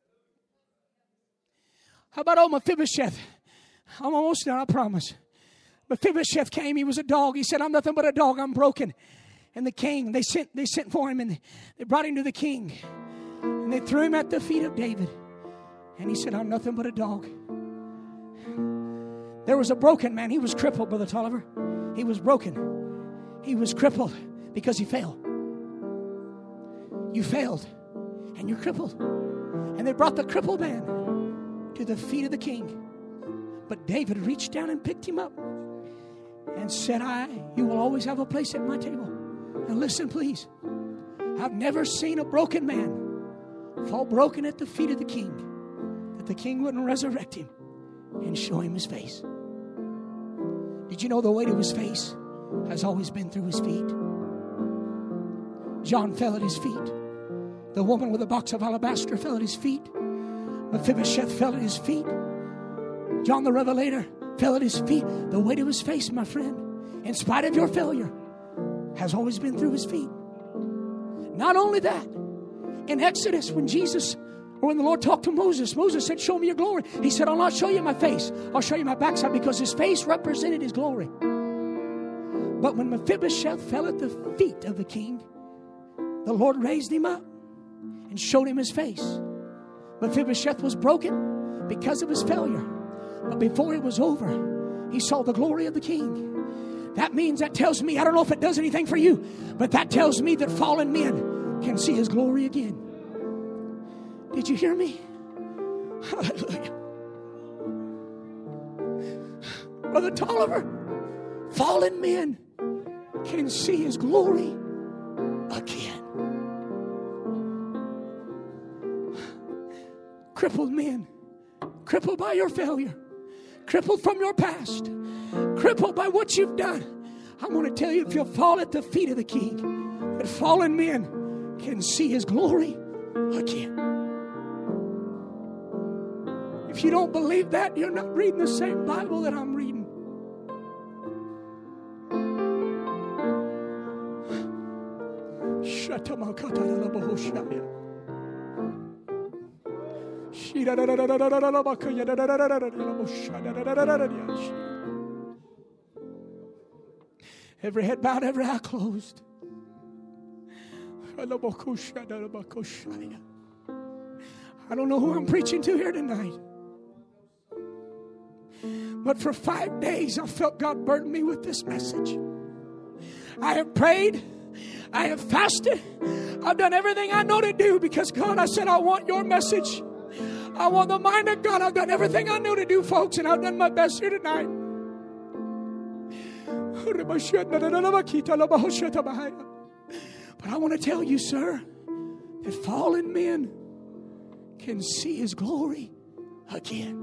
How about old Mephibosheth? I'm almost done, I promise. Mephibosheth came. He was a dog. He said, I'm nothing but a dog. I'm broken. And the king, they sent, they sent for him, and they brought him to the king. And they threw him at the feet of David. And he said, I'm nothing but a dog. There was a broken man. He was crippled, Brother Tolliver. He was broken. He was crippled because he fell. You failed, and you're crippled. And they brought the crippled man to the feet of the king. But David reached down and picked him up and said, I, you will always have a place at my table. Now listen, please. I've never seen a broken man fall broken at the feet of the king, that the king wouldn't resurrect him and show him his face. Did you know the weight of his face has always been through his feet? John fell at his feet. The woman with a box of alabaster fell at his feet. Mephibosheth fell at his feet. John the Revelator fell at his feet. The weight of his face, my friend, in spite of your failure, has always been through his feet. Not only that, in Exodus, when Jesus, or when the Lord talked to Moses, Moses said, show me your glory. He said, I'll not show you my face. I'll show you my backside, because his face represented his glory. But when Mephibosheth fell at the feet of the king, the Lord raised him up and showed him his face. Mephibosheth was broken because of his failure. But before it was over, he saw the glory of the king. That means, that tells me, I don't know if it does anything for you, but that tells me that fallen men can see his glory again. Did you hear me? Hallelujah. Brother Tolliver, fallen men can see his glory again. Crippled men, crippled by your failure, crippled from your past, crippled by what you've done. I'm going to tell you, if you'll fall at the feet of the king, that fallen men can see his glory again. If you don't believe that, you're not reading the same Bible that I'm reading. Every head bowed, every eye closed. I don't know who I'm preaching to here tonight, but for five days I felt God burden me with this message. I have prayed, I have fasted, I've done everything I know to do, because God, I said, I want your message. I want the mind of God. I've done everything I know to do, folks, and I've done my best here tonight. But I want to tell you, sir, that fallen men can see his glory again.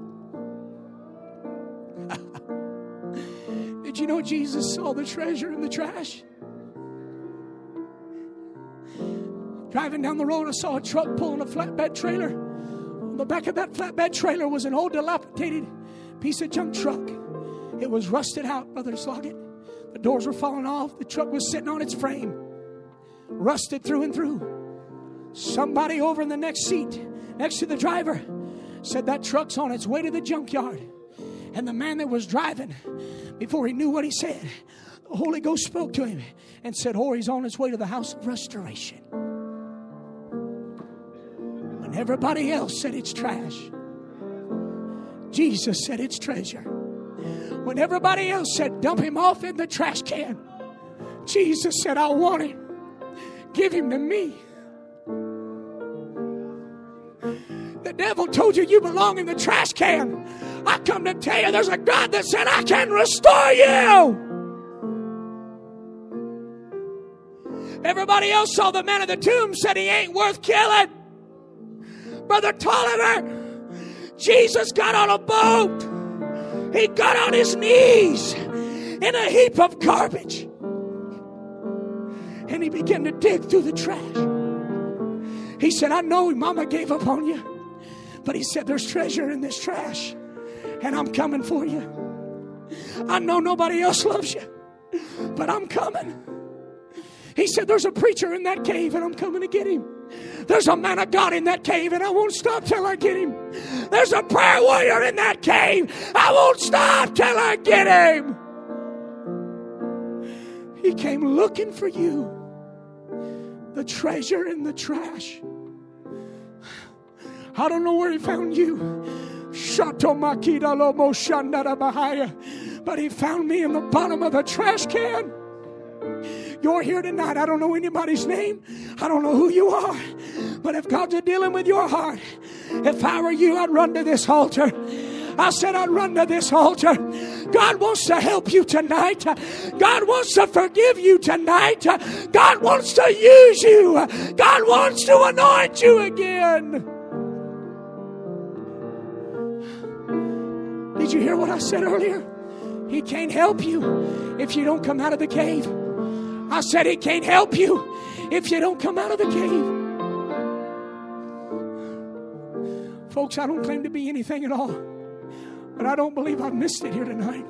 Did you know Jesus saw the treasure in the trash? Driving down the road, I saw a truck pulling a flatbed trailer. On the back of that flatbed trailer was an old dilapidated piece of junk truck. It was rusted out, Brother Sloggett. The doors were falling off. The truck was sitting on its frame, rusted through and through. Somebody over in the next seat, next to the driver, said that truck's on its way to the junkyard. And the man that was driving, before he knew what he said, the Holy Ghost spoke to him and said, oh, he's on his way to the house of restoration. When everybody else said it's trash, Jesus said it's treasure. When everybody else said dump him off in the trash can, Jesus said, I want him. Give him to me. The devil told you you belong in the trash can. I come to tell you there's a God that said I can restore you. Everybody else saw the man at the tomb, said he ain't worth killing. Brother Tolliver, Jesus got on a boat. He got on his knees in a heap of garbage. And he began to dig through the trash. He said, I know Mama gave up on you. But he said, there's treasure in this trash. And I'm coming for you. I know nobody else loves you. But I'm coming. He said, there's a preacher in that cave and I'm coming to get him. There's a man of God in that cave and I won't stop till I get him. There's a prayer warrior in that cave. I won't stop till I get him. He came looking for you. The treasure in the trash. I don't know where he found you. But he found me in the bottom of the trash can. You're here tonight. I don't know anybody's name. I don't know who you are. But if God's dealing with your heart, if I were you, I'd run to this altar. I said I'd run to this altar. God wants to help you tonight. God wants to forgive you tonight. God wants to use you. God wants to anoint you again. Did you hear what I said earlier? He can't help you if you don't come out of the cave. I said he can't help you if you don't come out of the cave. Folks, I don't claim to be anything at all, but I don't believe I've missed it here tonight.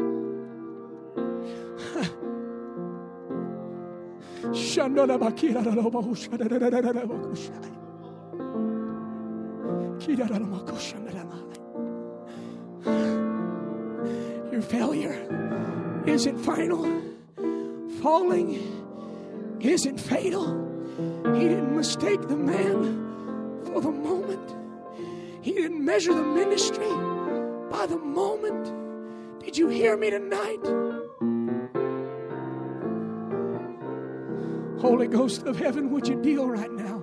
Your failure isn't final. Falling isn't fatal. He didn't mistake the man for the moment. He didn't measure the ministry by the moment. Did you hear me tonight? Holy Ghost of heaven, would you deal right now?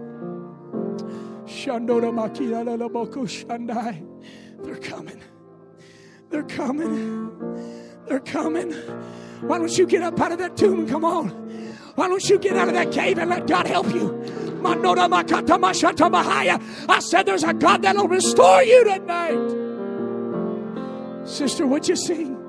They're coming. They're coming. They're coming. Why don't you get up out of that tomb and come on? Why don't you get out of that cave and let God help you? I said there's a God that'll restore you tonight. Sister, would you sing?